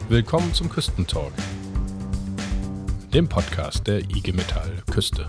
Willkommen zum Küstentalk, dem Podcast der IG Metall Küste.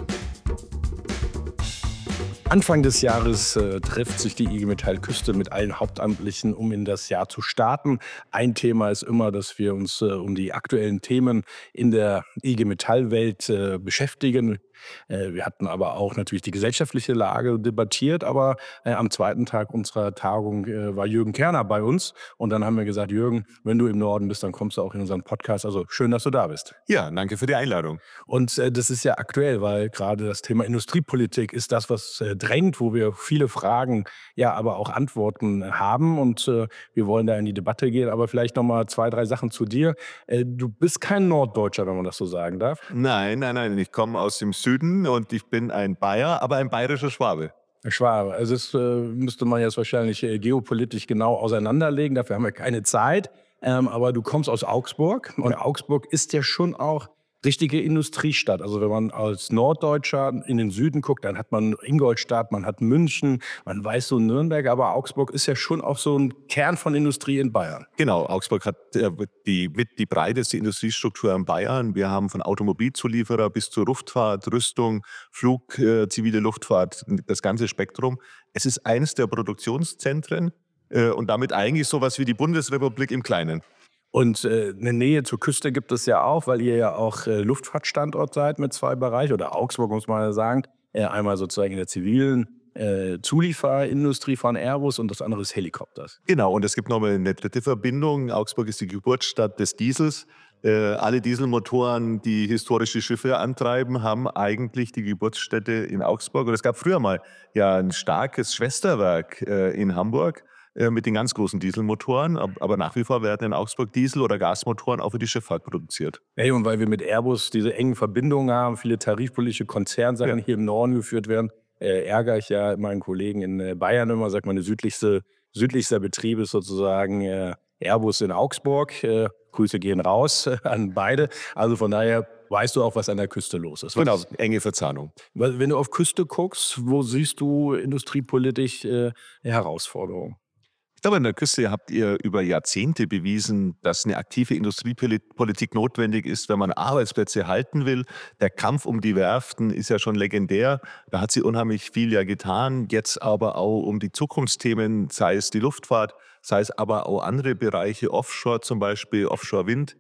Anfang des Jahres trifft sich die IG Metall Küste mit allen Hauptamtlichen, um in das Jahr zu starten. Ein Thema ist immer, dass wir uns um die aktuellen Themen in der IG Metall-Welt beschäftigen. Wir hatten aber auch natürlich die gesellschaftliche Lage debattiert, aber am zweiten Tag unserer Tagung war Jürgen Kerner bei uns. Und dann haben wir gesagt, Jürgen, wenn du im Norden bist, dann kommst du auch in unseren Podcast. Also schön, dass du da bist. Ja, danke für die Einladung. Und das ist ja aktuell, weil gerade das Thema Industriepolitik ist das, was drängt, wo wir viele Fragen, ja, aber auch Antworten haben. Und wir wollen da in die Debatte gehen. Aber vielleicht noch mal 2, 3 Sachen zu dir. Du bist kein Norddeutscher, wenn man das so sagen darf. Nein. Ich komme aus dem Süden und ich bin ein Bayer, aber ein bayerischer Schwabe. Schwabe. Also das müsste man jetzt wahrscheinlich geopolitisch genau auseinanderlegen. Dafür haben wir keine Zeit. Aber du kommst aus Augsburg. Und Augsburg ist ja schon auch richtige Industriestadt. Also wenn man als Norddeutscher in den Süden guckt, dann hat man Ingolstadt, man hat München, man weiß so Nürnberg. Aber Augsburg ist ja schon auch so ein Kern von Industrie in Bayern. Genau, Augsburg hat die breiteste Industriestruktur in Bayern. Wir haben von Automobilzulieferer bis zur Luftfahrt, Rüstung, Flug, zivile Luftfahrt, das ganze Spektrum. Es ist eines der Produktionszentren und damit eigentlich sowas wie die Bundesrepublik im Kleinen. Und eine Nähe zur Küste gibt es ja auch, weil ihr ja auch Luftfahrtstandort seid mit 2 Bereichen. Oder Augsburg, muss man ja sagen. Einmal sozusagen in der zivilen Zulieferindustrie von Airbus und das andere ist Helikopters. Genau, und es gibt noch mal eine dritte Verbindung. Augsburg ist die Geburtsstadt des Diesels. Alle Dieselmotoren, die historische Schiffe antreiben, haben eigentlich die Geburtsstätte in Augsburg. Und es gab früher mal ja ein starkes Schwesterwerk in Hamburg mit den ganz großen Dieselmotoren. Aber nach wie vor werden in Augsburg Diesel- oder Gasmotoren auch für die Schifffahrt produziert. Hey, und weil wir mit Airbus diese engen Verbindungen haben, viele tarifpolitische Konzernsachen hier im Norden geführt werden, ärgere ich ja meinen Kollegen in Bayern immer, sagt man, der südlichster Betrieb ist sozusagen Airbus in Augsburg. Grüße gehen raus an beide. Also von daher weißt du auch, was an der Küste los ist. Genau, enge Verzahnung. Wenn du auf Küste guckst, wo siehst du industriepolitisch Herausforderungen? Ich glaube, an der Küste habt ihr über Jahrzehnte bewiesen, dass eine aktive Industriepolitik notwendig ist, wenn man Arbeitsplätze halten will. Der Kampf um die Werften ist ja schon legendär. Da hat sie unheimlich viel ja getan. Jetzt aber auch um die Zukunftsthemen, sei es die Luftfahrt, sei es aber auch andere Bereiche, Offshore zum Beispiel, Offshore-Wind.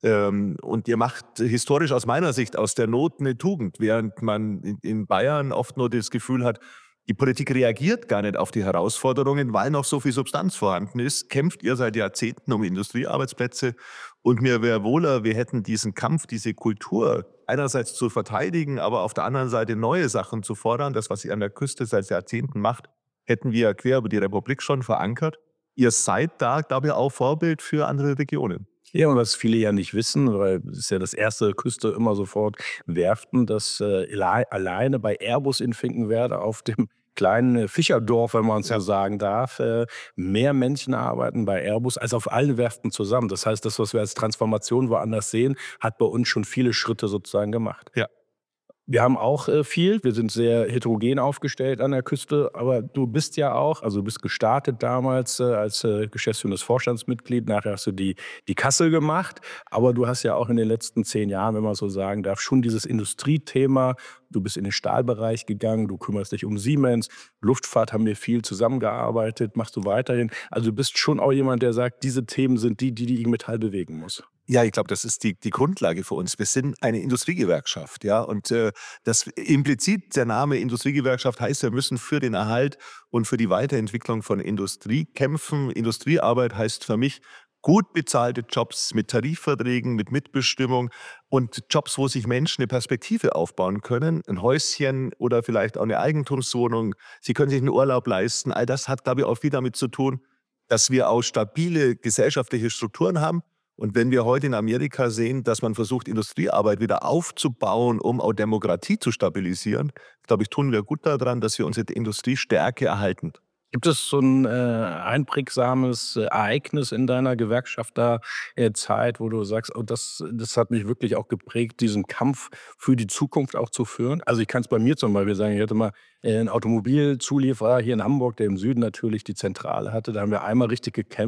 Und ihr macht historisch aus meiner Sicht aus der Not eine Tugend, während man in Bayern oft nur das Gefühl hat, die Politik reagiert gar nicht auf die Herausforderungen, weil noch so viel Substanz vorhanden ist. Kämpft ihr seit Jahrzehnten um Industriearbeitsplätze. Und mir wäre wohler, wir hätten diesen Kampf, diese Kultur einerseits zu verteidigen, aber auf der anderen Seite neue Sachen zu fordern. Das, was ihr an der Küste seit Jahrzehnten macht, hätten wir quer über die Republik schon verankert. Ihr seid da, glaube ich, auch Vorbild für andere Regionen. Ja, und was viele ja nicht wissen, weil es ist ja das erste Küste immer sofort Werften, dass alleine bei Airbus in Finkenwerder auf dem kleinen Fischerdorf, wenn man es so sagen darf, mehr Menschen arbeiten bei Airbus als auf allen Werften zusammen. Das heißt, das, was wir als Transformation woanders sehen, hat bei uns schon viele Schritte sozusagen gemacht. Ja. Wir haben auch viel. Wir sind sehr heterogen aufgestellt an der Küste. Aber du bist ja auch, also du bist gestartet damals als geschäftsführendes Vorstandsmitglied. Nachher hast du die Kassel gemacht. Aber du hast ja auch in den letzten 10 Jahren, wenn man so sagen darf, schon dieses Industriethema. Du bist in den Stahlbereich gegangen. Du kümmerst dich um Siemens. Luftfahrt haben wir viel zusammengearbeitet. Machst du weiterhin. Also du bist schon auch jemand, der sagt, diese Themen sind die IG Metall bewegen muss. Ja, ich glaube, das ist die Grundlage für uns. Wir sind eine Industriegewerkschaft, ja, und das implizit der Name Industriegewerkschaft heißt, wir müssen für den Erhalt und für die Weiterentwicklung von Industrie kämpfen. Industriearbeit heißt für mich gut bezahlte Jobs mit Tarifverträgen, mit Mitbestimmung und Jobs, wo sich Menschen eine Perspektive aufbauen können, ein Häuschen oder vielleicht auch eine Eigentumswohnung. Sie können sich einen Urlaub leisten. All das hat, glaube ich, auch viel damit zu tun, dass wir auch stabile gesellschaftliche Strukturen haben. Und wenn wir heute in Amerika sehen, dass man versucht, Industriearbeit wieder aufzubauen, um auch Demokratie zu stabilisieren, glaube ich, tun wir gut daran, dass wir unsere Industriestärke erhalten. Gibt es so ein einprägsames Ereignis in deiner Gewerkschafterzeit, wo du sagst: „Oh, das hat mich wirklich auch geprägt, diesen Kampf für die Zukunft auch zu führen?“ Also, ich kann es bei mir zum Beispiel sagen, ich hatte mal 'n Automobilzulieferer hier in Hamburg, der im Süden natürlich die Zentrale hatte. Da haben wir einmal richtig gekämpft,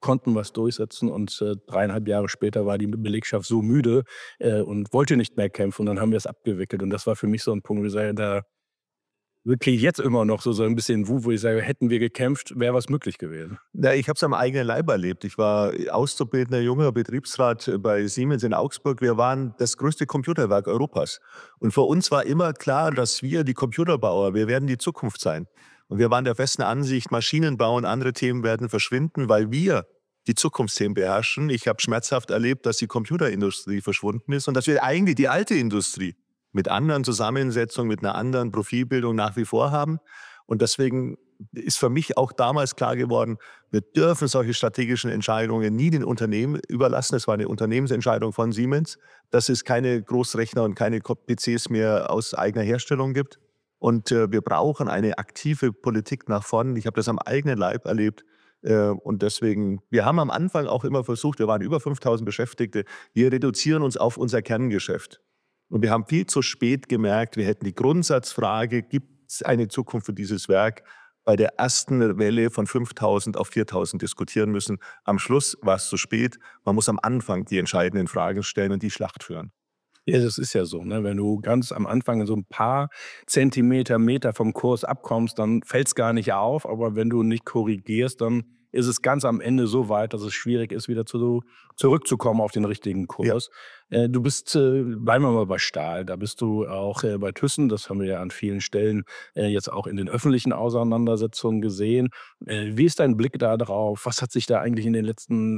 konnten was durchsetzen und 3,5 Jahre später war die Belegschaft so müde und wollte nicht mehr kämpfen und dann haben wir es abgewickelt und das war für mich so ein Punkt, wo ich sage, da wirklich jetzt immer noch so ein bisschen Wut, wo ich sage: „Hätten wir gekämpft, wäre was möglich gewesen.“ Ja, ich habe es am eigenen Leib erlebt. Ich war auszubildender junger Betriebsrat bei Siemens in Augsburg. Wir waren das größte Computerwerk Europas. Und für uns war immer klar, dass wir, die Computerbauer, wir werden die Zukunft sein. Und wir waren der festen Ansicht, Maschinenbau und andere Themen werden verschwinden, weil wir die Zukunftsthemen beherrschen. Ich habe schmerzhaft erlebt, dass die Computerindustrie verschwunden ist und dass wir eigentlich die alte Industrie mit anderen Zusammensetzungen, mit einer anderen Profilbildung nach wie vor haben. Und deswegen ist für mich auch damals klar geworden, wir dürfen solche strategischen Entscheidungen nie den Unternehmen überlassen. Es war eine Unternehmensentscheidung von Siemens, dass es keine Großrechner und keine PCs mehr aus eigener Herstellung gibt. Und wir brauchen eine aktive Politik nach vorn. Ich habe das am eigenen Leib erlebt. Und deswegen, wir haben am Anfang auch immer versucht, wir waren über 5.000 Beschäftigte, wir reduzieren uns auf unser Kerngeschäft. Und wir haben viel zu spät gemerkt, wir hätten die Grundsatzfrage, gibt es eine Zukunft für dieses Werk, bei der ersten Welle von 5.000 auf 4.000 diskutieren müssen. Am Schluss war es zu spät. Man muss am Anfang die entscheidenden Fragen stellen und die Schlacht führen. Ja, das ist ja so, ne? Wenn du ganz am Anfang so ein paar Zentimeter, Meter vom Kurs abkommst, dann fällt's gar nicht auf, aber wenn du nicht korrigierst, dann ist es ganz am Ende so weit, dass es schwierig ist, wieder zurückzukommen auf den richtigen Ja. Kurs. Du bist bleiben wir mal bei Stahl, da bist du auch, bei Thyssen, das haben wir ja an vielen Stellen, jetzt auch in den öffentlichen Auseinandersetzungen gesehen. Wie ist dein Blick da drauf? Was hat sich da eigentlich in den letzten,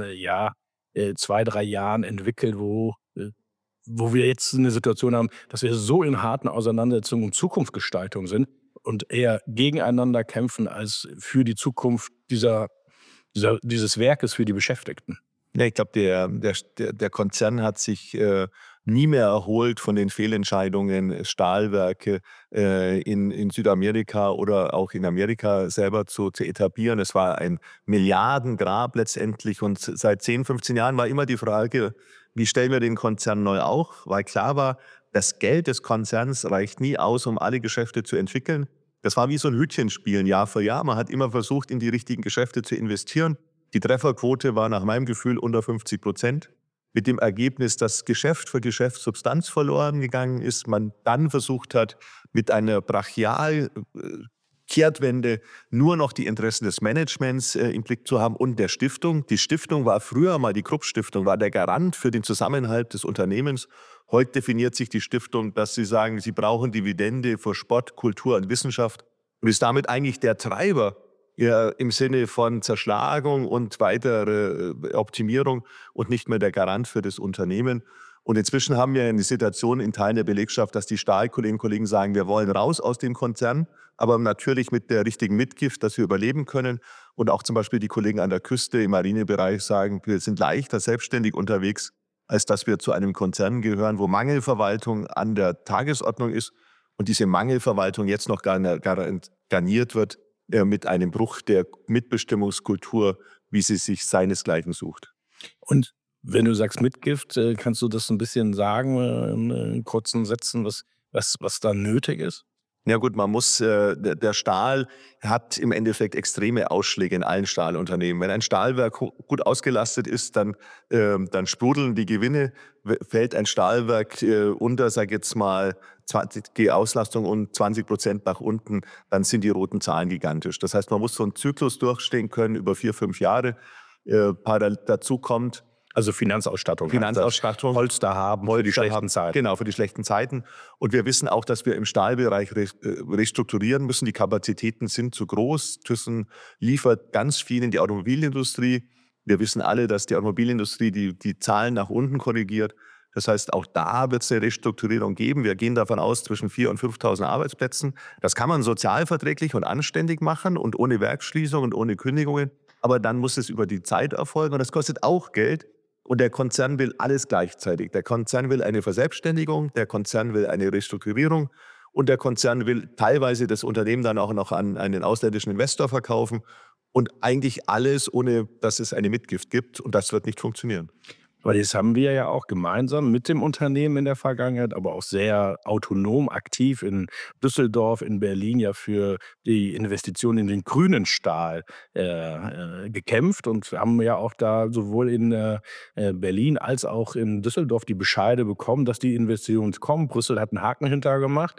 2, 3 Jahren entwickelt, wo wir jetzt eine Situation haben, dass wir so in harten Auseinandersetzungen um Zukunftsgestaltung sind und eher gegeneinander kämpfen als für die Zukunft dieses Werkes für die Beschäftigten. Ja, ich glaube, der Konzern hat sich nie mehr erholt von den Fehlentscheidungen, Stahlwerke in Südamerika oder auch in Amerika selber zu etablieren. Es war ein Milliardengrab letztendlich und seit 10, 15 Jahren war immer die Frage, wie stellen wir den Konzern neu auf? Weil klar war, das Geld des Konzerns reicht nie aus, um alle Geschäfte zu entwickeln. Das war wie so ein Hütchenspielen Jahr für Jahr. Man hat immer versucht, in die richtigen Geschäfte zu investieren. Die Trefferquote war nach meinem Gefühl unter 50%. Mit dem Ergebnis, dass Geschäft für Geschäft Substanz verloren gegangen ist. Man dann versucht hat, mit einer Kehrtwende nur noch die Interessen des Managements im Blick zu haben und der Stiftung. Die Stiftung war früher mal, die Krupp-Stiftung, war der Garant für den Zusammenhalt des Unternehmens. Heute definiert sich die Stiftung, dass sie sagen, sie brauchen Dividende für Sport, Kultur und Wissenschaft und ist damit eigentlich der Treiber im Sinne von Zerschlagung und weitere Optimierung und nicht mehr der Garant für das Unternehmen. Und inzwischen haben wir eine Situation in Teilen der Belegschaft, dass die Stahlkolleginnen und Kollegen sagen, wir wollen raus aus dem Konzern, aber natürlich mit der richtigen Mitgift, dass wir überleben können. Und auch zum Beispiel die Kollegen an der Küste im Marinebereich sagen, wir sind leichter selbstständig unterwegs, als dass wir zu einem Konzern gehören, wo Mangelverwaltung an der Tagesordnung ist und diese Mangelverwaltung jetzt noch garniert wird mit einem Bruch der Mitbestimmungskultur, wie sie sich seinesgleichen sucht. Und wenn du sagst Mitgift, kannst du das ein bisschen sagen, in kurzen Sätzen, was da nötig ist? Ja gut, man muss, der Stahl hat im Endeffekt extreme Ausschläge in allen Stahlunternehmen. Wenn ein Stahlwerk gut ausgelastet ist, dann sprudeln die Gewinne. Fällt ein Stahlwerk unter, sag jetzt mal, 20 Auslastung und 20% nach unten, dann sind die roten Zahlen gigantisch. Das heißt, man muss so einen Zyklus durchstehen können über 4, 5 Jahre. Dazu kommt, Also Finanzausstattung. Finanzausstattung. Polster haben für die schlechten Zeiten. Genau, für die schlechten Zeiten. Und wir wissen auch, dass wir im Stahlbereich restrukturieren müssen. Die Kapazitäten sind zu groß. Thyssen liefert ganz viel in die Automobilindustrie. Wir wissen alle, dass die Automobilindustrie die Zahlen nach unten korrigiert. Das heißt, auch da wird es eine Restrukturierung geben. Wir gehen davon aus, zwischen 4.000 und 5.000 Arbeitsplätzen. Das kann man sozialverträglich und anständig machen und ohne Werksschließung und ohne Kündigungen. Aber dann muss es über die Zeit erfolgen und das kostet auch Geld. Und der Konzern will alles gleichzeitig. Der Konzern will eine Verselbstständigung, der Konzern will eine Restrukturierung und der Konzern will teilweise das Unternehmen dann auch noch an einen ausländischen Investor verkaufen. Und eigentlich alles, ohne dass es eine Mitgift gibt. Und das wird nicht funktionieren. Aber das haben wir ja auch gemeinsam mit dem Unternehmen in der Vergangenheit, aber auch sehr autonom aktiv in Düsseldorf, in Berlin ja für die Investition in den grünen Stahl gekämpft und haben ja auch da sowohl in Berlin als auch in Düsseldorf die Bescheide bekommen, dass die Investitionen kommen. Brüssel hat einen Haken hinter gemacht.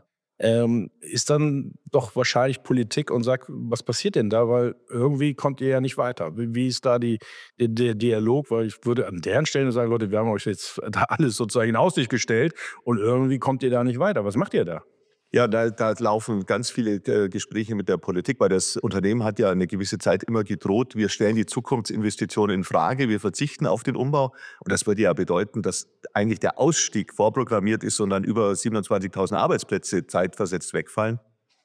Ist dann doch wahrscheinlich Politik und sagt, was passiert denn da? Weil irgendwie kommt ihr ja nicht weiter. Wie ist da der Dialog? Weil ich würde an deren Stelle sagen, Leute, wir haben euch jetzt da alles sozusagen in Aussicht gestellt und irgendwie kommt ihr da nicht weiter. Was macht ihr da? Ja, da laufen ganz viele Gespräche mit der Politik, weil das Unternehmen hat ja eine gewisse Zeit immer gedroht, wir stellen die Zukunftsinvestitionen in Frage, wir verzichten auf den Umbau. Und das würde ja bedeuten, dass eigentlich der Ausstieg vorprogrammiert ist und dann über 27.000 Arbeitsplätze zeitversetzt wegfallen.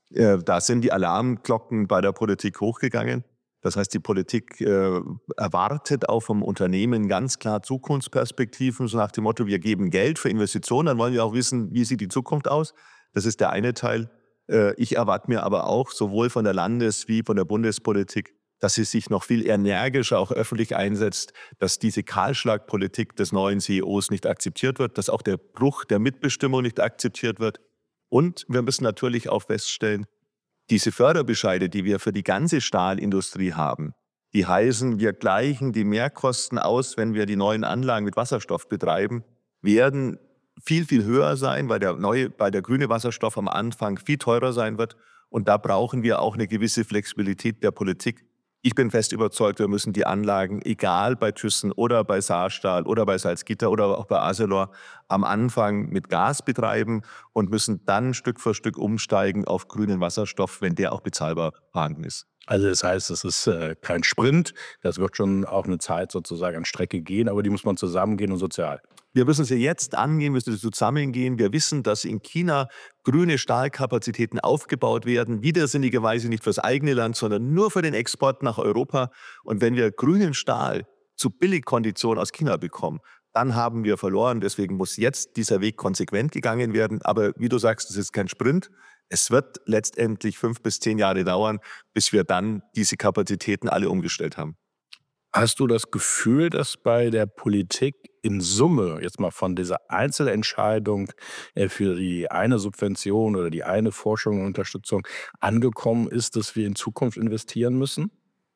Da sind die Alarmglocken bei der Politik hochgegangen. Das heißt, die Politik erwartet auch vom Unternehmen ganz klar Zukunftsperspektiven, so nach dem Motto, wir geben Geld für Investitionen, dann wollen wir auch wissen, wie sieht die Zukunft aus. Das ist der eine Teil. Ich erwarte mir aber auch sowohl von der Landes- wie von der Bundespolitik, dass sie sich noch viel energischer auch öffentlich einsetzt, dass diese Kahlschlagpolitik des neuen CEOs nicht akzeptiert wird, dass auch der Bruch der Mitbestimmung nicht akzeptiert wird. Und wir müssen natürlich auch feststellen, diese Förderbescheide, die wir für die ganze Stahlindustrie haben, die heißen, wir gleichen die Mehrkosten aus, wenn wir die neuen Anlagen mit Wasserstoff betreiben, werden viel, viel höher sein, weil der grüne Wasserstoff am Anfang viel teurer sein wird. Und da brauchen wir auch eine gewisse Flexibilität der Politik. Ich bin fest überzeugt, wir müssen die Anlagen, egal bei Thyssen oder bei Saarstahl oder bei Salzgitter oder auch bei Arcelor, am Anfang mit Gas betreiben und müssen dann Stück für Stück umsteigen auf grünen Wasserstoff, wenn der auch bezahlbar vorhanden ist. Also das heißt, es ist kein Sprint. Das wird schon auch eine Zeit sozusagen an Strecke gehen, aber die muss man zusammengehen und sozial. Wir müssen sie jetzt angehen, müssen sie zusammengehen. Wir wissen, dass in China grüne Stahlkapazitäten aufgebaut werden, widersinnigerweise nicht fürs eigene Land, sondern nur für den Export nach Europa. Und wenn wir grünen Stahl zu Billigkonditionen aus China bekommen, dann haben wir verloren. Deswegen muss jetzt dieser Weg konsequent gegangen werden. Aber wie du sagst, es ist kein Sprint. Es wird letztendlich 5 bis 10 Jahre dauern, bis wir dann diese Kapazitäten alle umgestellt haben. Hast du das Gefühl, dass bei der Politik in Summe jetzt mal von dieser Einzelentscheidung für die eine Subvention oder die eine Forschung und Unterstützung angekommen ist, dass wir in Zukunft investieren müssen?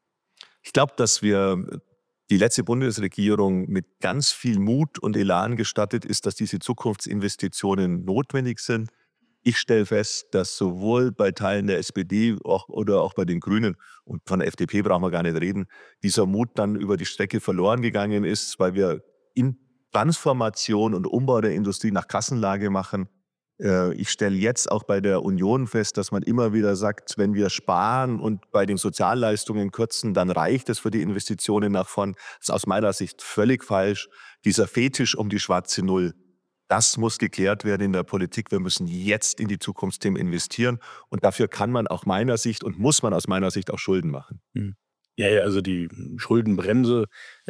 Ich glaube, dass die letzte Bundesregierung mit ganz viel Mut und Elan gestattet ist, dass diese Zukunftsinvestitionen notwendig sind. Ich stelle fest, dass sowohl bei Teilen der SPD oder auch bei den Grünen und von der FDP brauchen wir gar nicht reden, dieser Mut dann über die Strecke verloren gegangen ist, weil wir in Transformation und Umbau der Industrie nach Kassenlage machen. Ich stelle jetzt auch bei der Union fest, dass man immer wieder sagt, wenn wir sparen und bei den Sozialleistungen kürzen, dann reicht es für die Investitionen nach vorn. Das ist aus meiner Sicht völlig falsch. Dieser Fetisch um die schwarze Null, das muss geklärt werden in der Politik. Wir müssen jetzt in die Zukunftsthemen investieren. Und dafür kann man aus meiner Sicht und muss man aus meiner Sicht auch Schulden machen. Mhm. Ja, ja, also die Schuldenbremse,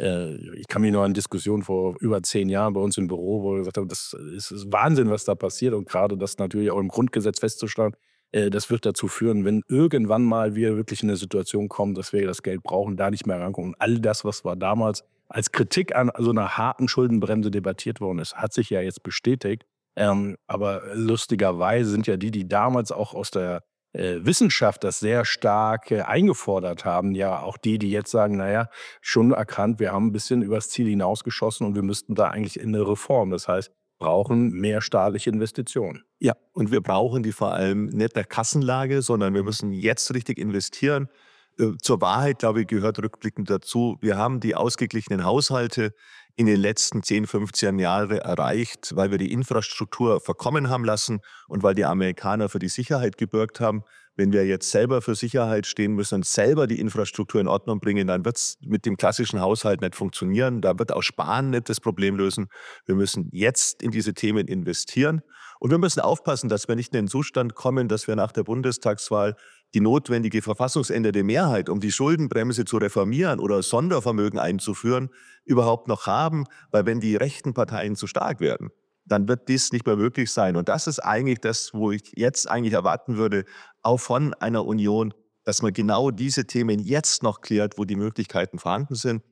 ich kann mich noch an Diskussionen vor über 10 Jahren bei uns im Büro, wo wir gesagt haben, das ist Wahnsinn, was da passiert und gerade das natürlich auch im Grundgesetz festzustellen, das wird dazu führen, wenn irgendwann mal wir wirklich in 'ne Situation kommen, dass wir das Geld brauchen, da nicht mehr rankommen. Und all das, was war damals als Kritik an so 'ner harten Schuldenbremse debattiert worden ist, hat sich ja jetzt bestätigt. Aber lustigerweise sind ja die damals auch aus der Wissenschaft das sehr stark eingefordert haben, ja auch die jetzt sagen, na ja, schon erkannt, wir haben ein bisschen übers Ziel hinausgeschossen und wir müssten da eigentlich in 'ne Reform. Das heißt, brauchen mehr staatliche Investitionen. Ja, und wir brauchen die vor allem nicht der Kassenlage, sondern wir müssen jetzt richtig investieren. Zur Wahrheit, glaube ich, gehört rückblickend dazu, wir haben die ausgeglichenen Haushalte in den letzten 10, 15 Jahren erreicht, weil wir die Infrastruktur verkommen haben lassen und weil die Amerikaner für die Sicherheit gebürgt haben. Wenn wir jetzt selber für Sicherheit stehen müssen und selber die Infrastruktur in Ordnung bringen, dann wird es mit dem klassischen Haushalt nicht funktionieren. Da wird auch Sparen nicht das Problem lösen. Wir müssen jetzt in diese Themen investieren. Und wir müssen aufpassen, dass wir nicht in den Zustand kommen, dass wir nach der Bundestagswahl die notwendige verfassungsändernde Mehrheit, um die Schuldenbremse zu reformieren oder Sondervermögen einzuführen, überhaupt noch haben. Weil wenn die rechten Parteien zu stark werden, dann wird dies nicht mehr möglich sein. Und das ist eigentlich das, wo ich jetzt eigentlich erwarten würde, auch von einer Union, dass man genau diese Themen jetzt noch klärt, wo die Möglichkeiten vorhanden sind.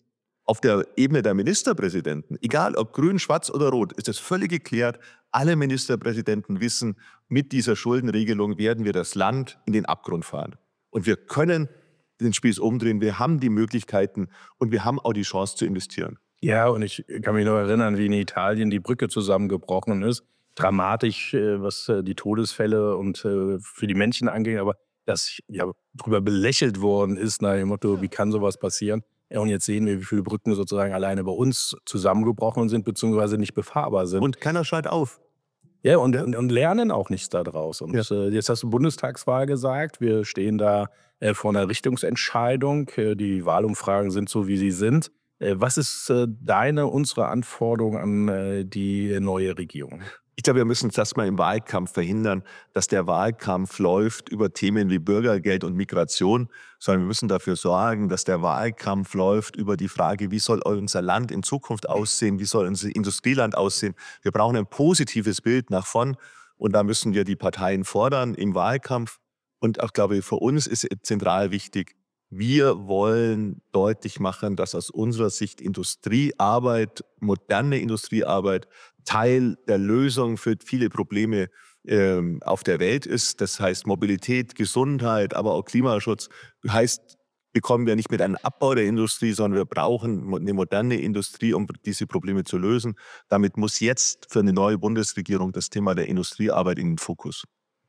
Auf der Ebene der Ministerpräsidenten, egal ob grün, schwarz oder rot, ist es völlig geklärt. Alle Ministerpräsidenten wissen, mit dieser Schuldenregelung werden wir das Land in den Abgrund fahren. Und wir können den Spieß umdrehen. Wir haben die Möglichkeiten und wir haben auch die Chance zu investieren. Ja, und ich kann mich noch erinnern, wie in Italien die Brücke zusammengebrochen ist. Dramatisch, was die Todesfälle und für die Menschen angeht, aber dass ja drüber belächelt worden ist, nach dem Motto, wie kann sowas passieren? Ja, und jetzt sehen wir, wie viele Brücken sozusagen alleine bei uns zusammengebrochen sind, beziehungsweise nicht befahrbar sind. Und keiner schreit auf. Ja, und lernen auch nichts daraus. Und Ja. jetzt hast du Bundestagswahl gesagt. Wir stehen da vor einer Richtungsentscheidung. Die Wahlumfragen sind so, wie sie sind. Was ist unsere Anforderung an die neue Regierung? Ich glaube, wir müssen es erstmal im Wahlkampf verhindern, dass der Wahlkampf läuft über Themen wie Bürgergeld und Migration, sondern wir müssen dafür sorgen, dass der Wahlkampf läuft über die Frage, wie soll unser Land in Zukunft aussehen, wie soll unser Industrieland aussehen. Wir brauchen ein positives Bild nach vorn und da müssen wir die Parteien fordern im Wahlkampf. Und auch, glaube ich, für uns ist zentral wichtig, wir wollen deutlich machen, dass aus unserer Sicht Industriearbeit, moderne Industriearbeit, Teil der Lösung für viele Probleme auf der Welt ist. Das heißt Mobilität, Gesundheit, aber auch Klimaschutz. Heißt, bekommen wir nicht mit einem Abbau der Industrie, sondern wir brauchen eine moderne Industrie, um diese Probleme zu lösen. Damit muss jetzt für eine neue Bundesregierung das Thema der Industriearbeit in den Fokus.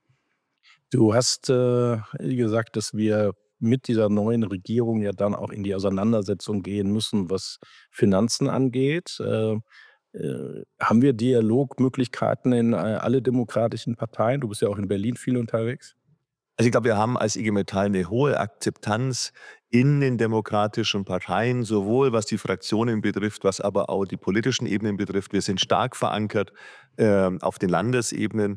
Du hast gesagt, dass wir mit dieser neuen Regierung ja dann auch in die Auseinandersetzung gehen müssen, was Finanzen angeht. Haben wir Dialogmöglichkeiten in alle demokratischen Parteien? Du bist ja auch in Berlin viel unterwegs. Also ich glaube, wir haben als IG Metall eine hohe Akzeptanz in den demokratischen Parteien, sowohl was die Fraktionen betrifft, was aber auch die politischen Ebenen betrifft. Wir sind stark verankert auf den Landesebenen.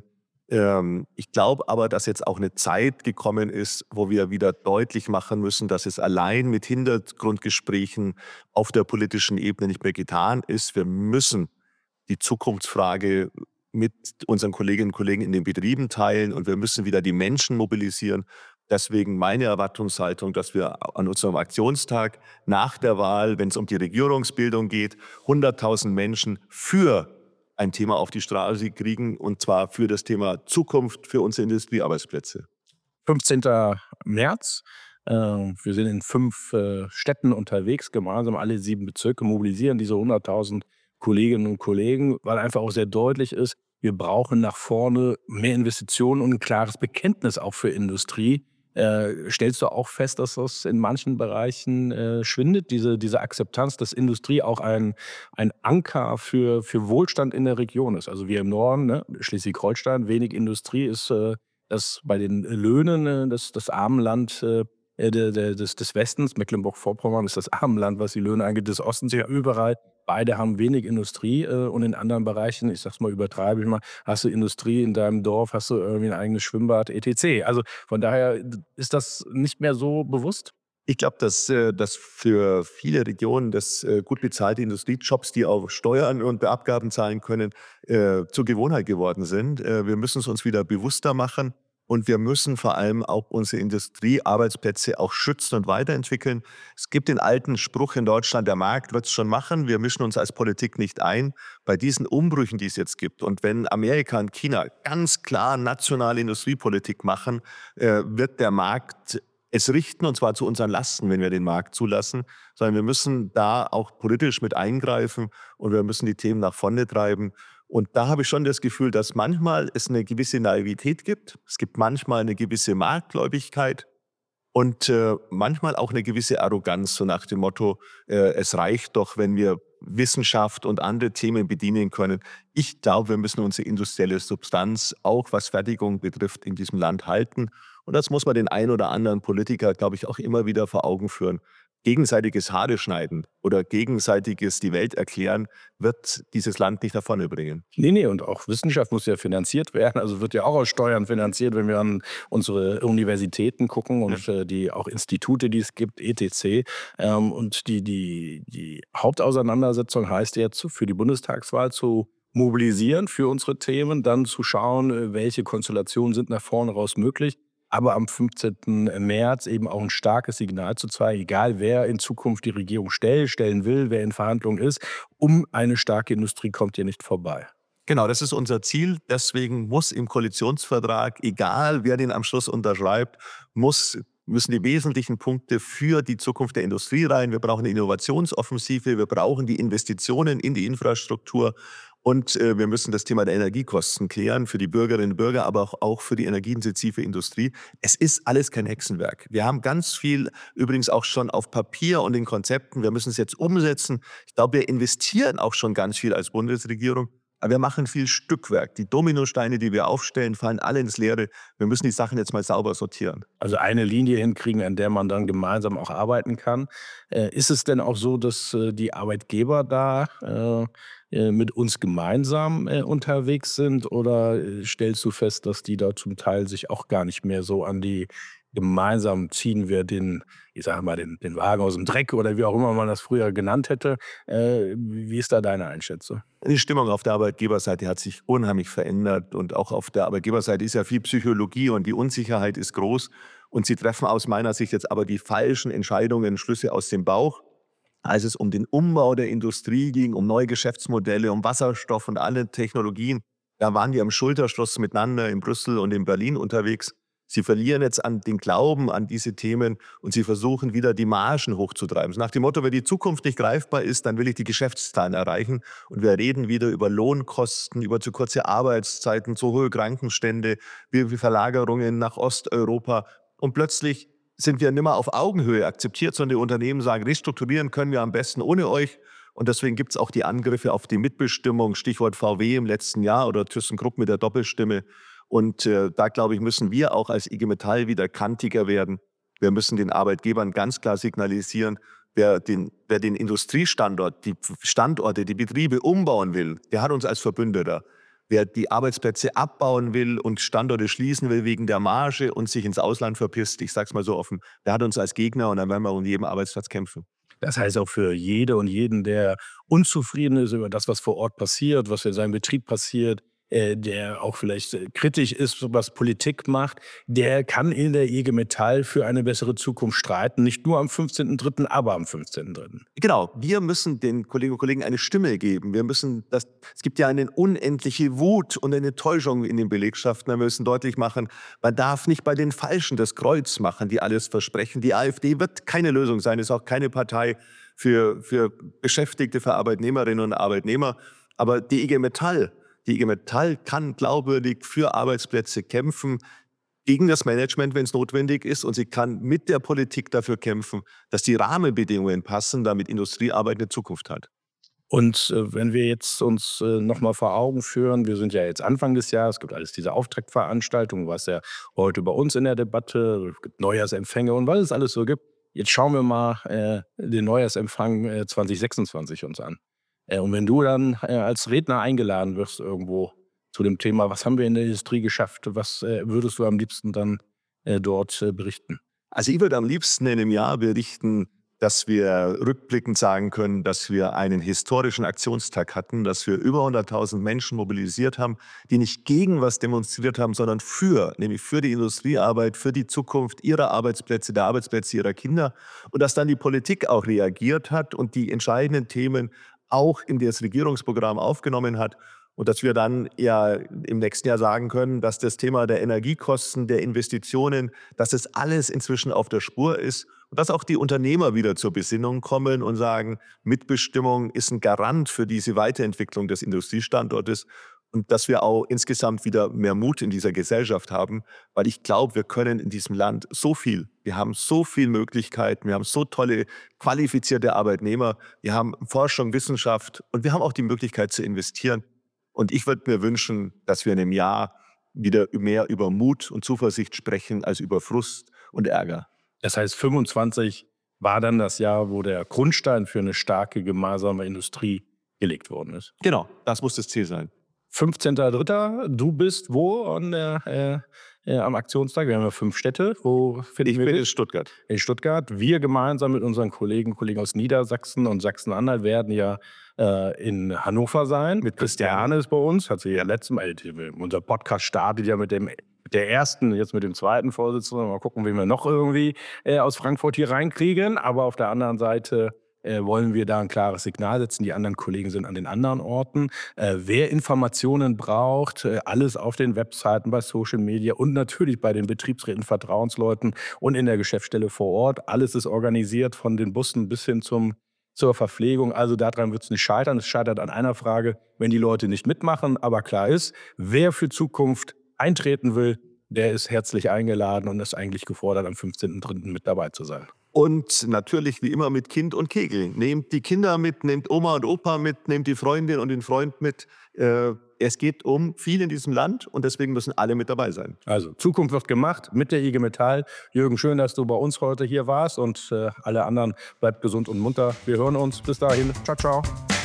Ich glaube aber, dass jetzt auch eine Zeit gekommen ist, wo wir wieder deutlich machen müssen, dass es allein mit Hintergrundgesprächen auf der politischen Ebene nicht mehr getan ist. Wir müssen die Zukunftsfrage mit unseren Kolleginnen und Kollegen in den Betrieben teilen und wir müssen wieder die Menschen mobilisieren. Deswegen meine Erwartungshaltung, dass wir an unserem Aktionstag nach der Wahl, wenn es um die Regierungsbildung geht, 100.000 Menschen für ein Thema auf die Straße kriegen, und zwar für das Thema Zukunft, für unsere Industriearbeitsplätze. 15. März. Wir sind in 5 Städten unterwegs, gemeinsam alle 7 Bezirke, mobilisieren diese 100.000 Kolleginnen und Kollegen, weil einfach auch sehr deutlich ist, wir brauchen nach vorne mehr Investitionen und ein klares Bekenntnis auch für Industrie. Stellst du auch fest, dass das in manchen Bereichen schwindet, diese Akzeptanz, dass Industrie auch ein Anker für Wohlstand in der Region ist? Also wir im Norden, ne, Schleswig-Holstein, wenig Industrie ist das bei den Löhnen das Armenland des Westens. Mecklenburg-Vorpommern ist das Armenland, was die Löhne angeht, des Ostens ja überall. Beide haben wenig Industrie und in anderen Bereichen, ich sag's mal, übertreibe ich mal, hast du Industrie in deinem Dorf, hast du irgendwie ein eigenes Schwimmbad, etc. Also von daher ist das nicht mehr so bewusst. Ich glaube, dass für viele Regionen das gut bezahlte Industriejobs, die auch Steuern und Abgaben zahlen können, zur Gewohnheit geworden sind. Wir müssen es uns wieder bewusster machen und wir müssen vor allem auch unsere Industriearbeitsplätze auch schützen und weiterentwickeln. Es gibt den alten Spruch in Deutschland, der Markt wird es schon machen, wir mischen uns als Politik nicht ein. Bei diesen Umbrüchen, die es jetzt gibt und wenn Amerika und China ganz klar nationale Industriepolitik machen, wird der Markt es richten, und zwar zu unseren Lasten, wenn wir den Markt zulassen, sondern wir müssen da auch politisch mit eingreifen und wir müssen die Themen nach vorne treiben. Und da habe ich schon das Gefühl, dass manchmal es eine gewisse Naivität gibt. Es gibt manchmal eine gewisse Marktgläubigkeit und manchmal auch eine gewisse Arroganz, so nach dem Motto, es reicht doch, wenn wir Wissenschaft und andere Themen bedienen können. Ich glaube, wir müssen unsere industrielle Substanz, auch was Fertigung betrifft, in diesem Land halten. Und das muss man den einen oder anderen Politiker, glaube ich, auch immer wieder vor Augen führen. Gegenseitiges Haare schneiden oder gegenseitiges die Welt erklären, wird dieses Land nicht nach vorne bringen. Nee, und auch Wissenschaft muss ja finanziert werden. Also wird ja auch aus Steuern finanziert, wenn wir an unsere Universitäten gucken Ja. und die auch Institute, die es gibt, etc. Und die Hauptauseinandersetzung heißt jetzt für die Bundestagswahl zu mobilisieren für unsere Themen, dann zu schauen, welche Konstellationen sind nach vorne raus möglich. aber am 15. März eben auch ein starkes Signal zu zeigen, egal wer in Zukunft die Regierung stellen will, wer in Verhandlungen ist, um eine starke Industrie kommt ihr nicht vorbei. Genau, das ist unser Ziel. Deswegen muss im Koalitionsvertrag, egal wer den am Schluss unterschreibt, müssen die wesentlichen Punkte für die Zukunft der Industrie rein. Wir brauchen eine Innovationsoffensive, wir brauchen die Investitionen in die Infrastruktur und wir müssen das Thema der Energiekosten klären für die Bürgerinnen und Bürger, aber auch für die energieintensive Industrie. Es ist alles kein Hexenwerk. Wir haben ganz viel übrigens auch schon auf Papier und in Konzepten. Wir müssen es jetzt umsetzen. Ich glaube, wir investieren auch schon ganz viel als Bundesregierung. Aber wir machen viel Stückwerk. Die Dominosteine, die wir aufstellen, fallen alle ins Leere. Wir müssen die Sachen jetzt mal sauber sortieren. Also eine Linie hinkriegen, an der man dann gemeinsam auch arbeiten kann. Ist es denn auch so, dass die Arbeitgeber da mit uns gemeinsam unterwegs sind? Oder stellst du fest, dass die da zum Teil sich auch gar nicht mehr so an die gemeinsam ziehen wir ich sage mal, den Wagen aus dem Dreck oder wie auch immer man das früher genannt hätte? Wie ist da deine Einschätzung? Die Stimmung auf der Arbeitgeberseite hat sich unheimlich verändert. Und auch auf der Arbeitgeberseite ist ja viel Psychologie und die Unsicherheit ist groß. Und sie treffen aus meiner Sicht jetzt aber die falschen Entscheidungen, Schlüsse aus dem Bauch. Als es um den Umbau der Industrie ging, um neue Geschäftsmodelle, um Wasserstoff und alle Technologien, da waren die am Schulterschluss miteinander in Brüssel und in Berlin unterwegs. Sie verlieren jetzt an den Glauben an diese Themen und sie versuchen wieder die Margen hochzutreiben. So nach dem Motto, wenn die Zukunft nicht greifbar ist, dann will ich die Geschäftszahlen erreichen. Und wir reden wieder über Lohnkosten, über zu kurze Arbeitszeiten, zu hohe Krankenstände, wie Verlagerungen nach Osteuropa. Und plötzlich sind wir nicht mehr auf Augenhöhe akzeptiert, sondern die Unternehmen sagen, restrukturieren können wir am besten ohne euch. Und deswegen gibt es auch die Angriffe auf die Mitbestimmung, Stichwort VW im letzten Jahr oder ThyssenKrupp mit der Doppelstimme. Und da, glaube ich, müssen wir auch als IG Metall wieder kantiger werden. Wir müssen den Arbeitgebern ganz klar signalisieren, wer den Industriestandort, die Standorte, die Betriebe umbauen will, der hat uns als Verbündeter. Wer die Arbeitsplätze abbauen will und Standorte schließen will wegen der Marge und sich ins Ausland verpisst, ich sage es mal so offen, der hat uns als Gegner und dann werden wir um jeden Arbeitsplatz kämpfen. Das heißt auch für jede und jeden, der unzufrieden ist über das, was vor Ort passiert, was in seinem Betrieb passiert, der auch vielleicht kritisch ist, was Politik macht, der kann in der IG Metall für eine bessere Zukunft streiten. Nicht nur am 15.03., aber am 15.03. Genau, wir müssen den Kolleginnen und Kollegen eine Stimme geben. Es gibt ja eine unendliche Wut und eine Täuschung in den Belegschaften. Wir müssen deutlich machen, man darf nicht bei den Falschen das Kreuz machen, die alles versprechen. Die AfD wird keine Lösung sein, ist auch keine Partei für Beschäftigte, für Arbeitnehmerinnen und Arbeitnehmer. Aber die IG Metall kann glaubwürdig für Arbeitsplätze kämpfen, gegen das Management, wenn es notwendig ist. Und sie kann mit der Politik dafür kämpfen, dass die Rahmenbedingungen passen, damit Industriearbeit eine Zukunft hat. Und wenn wir jetzt uns nochmal vor Augen führen, wir sind ja jetzt Anfang des Jahres, es gibt alles diese Auftaktveranstaltungen, was ja heute bei uns in der Debatte, es gibt Neujahrsempfänge und was es alles so gibt. Jetzt schauen wir mal den Neujahrsempfang 2026 uns an. Und wenn du dann als Redner eingeladen wirst irgendwo zu dem Thema, was haben wir in der Industrie geschafft, was würdest du am liebsten dann dort berichten? Also ich würde am liebsten in einem Jahr berichten, dass wir rückblickend sagen können, dass wir einen historischen Aktionstag hatten, dass wir über 100.000 Menschen mobilisiert haben, die nicht gegen was demonstriert haben, sondern nämlich für die Industriearbeit, für die Zukunft ihrer Arbeitsplätze, der Arbeitsplätze ihrer Kinder. Und dass dann die Politik auch reagiert hat und die entscheidenden Themen auch in das Regierungsprogramm aufgenommen hat und dass wir dann ja im nächsten Jahr sagen können, dass das Thema der Energiekosten, der Investitionen, dass das alles inzwischen auf der Spur ist und dass auch die Unternehmer wieder zur Besinnung kommen und sagen, Mitbestimmung ist ein Garant für diese Weiterentwicklung des Industriestandortes und dass wir auch insgesamt wieder mehr Mut in dieser Gesellschaft haben, weil ich glaube, wir können in diesem Land so viel. Wir haben so viele Möglichkeiten, wir haben so tolle, qualifizierte Arbeitnehmer, wir haben Forschung, Wissenschaft und wir haben auch die Möglichkeit zu investieren. Und ich würde mir wünschen, dass wir in einem Jahr wieder mehr über Mut und Zuversicht sprechen als über Frust und Ärger. Das heißt, 25 war dann das Jahr, wo der Grundstein für eine starke gemeinsame Industrie gelegt worden ist. Genau, das muss das Ziel sein. 15.03. Du bist wo am Aktionstag? Wir haben ja 5 Städte. Wo finden Ich wir bin dich? in Stuttgart. In Stuttgart. Wir gemeinsam mit unseren Kollegen aus Niedersachsen und Sachsen-Anhalt werden ja in Hannover sein. Mit Christiane ist bei uns. Hat sie ja letztes Mal, unser Podcast startet ja mit dem der ersten, jetzt mit dem zweiten Vorsitzenden. Mal gucken, wen wir noch irgendwie aus Frankfurt hier reinkriegen. Aber auf der anderen Seite wollen wir da ein klares Signal setzen. Die anderen Kollegen sind an den anderen Orten. Wer Informationen braucht, alles auf den Webseiten, bei Social Media und natürlich bei den Betriebsräten, Vertrauensleuten und in der Geschäftsstelle vor Ort. Alles ist organisiert, von den Bussen bis hin zur Verpflegung. Also daran wird es nicht scheitern. Es scheitert an einer Frage, wenn die Leute nicht mitmachen. Aber klar ist, wer für Zukunft eintreten will, der ist herzlich eingeladen und ist eigentlich gefordert, am 15.03. mit dabei zu sein. Und natürlich wie immer mit Kind und Kegel. Nehmt die Kinder mit, nehmt Oma und Opa mit, nehmt die Freundin und den Freund mit. Es geht um viel in diesem Land und deswegen müssen alle mit dabei sein. Also Zukunft wird gemacht mit der IG Metall. Jürgen, schön, dass du bei uns heute hier warst und alle anderen bleibt gesund und munter. Wir hören uns. Bis dahin. Ciao, ciao.